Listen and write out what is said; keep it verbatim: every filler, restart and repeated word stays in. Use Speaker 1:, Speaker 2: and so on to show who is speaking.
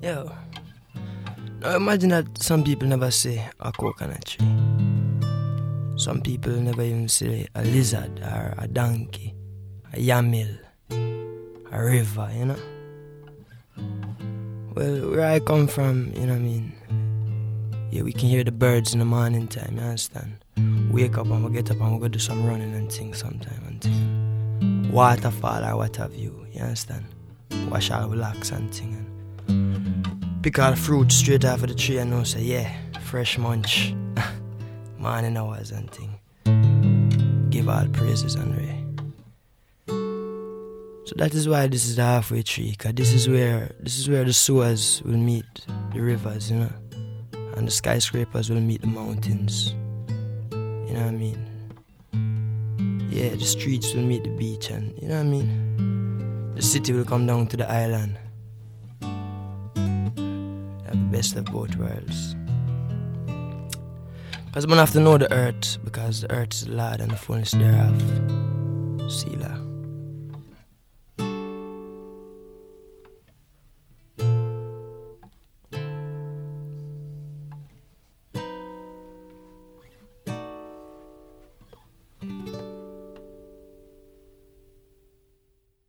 Speaker 1: Yo. Now imagine that some people never say a coconut tree. Some people never even say a lizard or a donkey, a yamil, a river, you know. Well, where I come from, you know what I mean, yeah, we can hear the birds in the morning time, you understand? Wake up and we get up and we go do some running and things sometime until waterfall or what have you, you understand? Wash our relax and thing and pick all the fruit straight off of the tree and know say, yeah, fresh munch, morning hours and thing. Give all praises and ray. So that is why this is the halfway tree, cause this is where this is where the sewers will meet the rivers, you know, and the skyscrapers will meet the mountains. You know what I mean? Yeah, the streets will meet the beach, and you know what I mean? The city will come down to the island. Have the best of both worlds. Because man have to know the earth, because the earth is the Lord and the fullness thereof. Selah.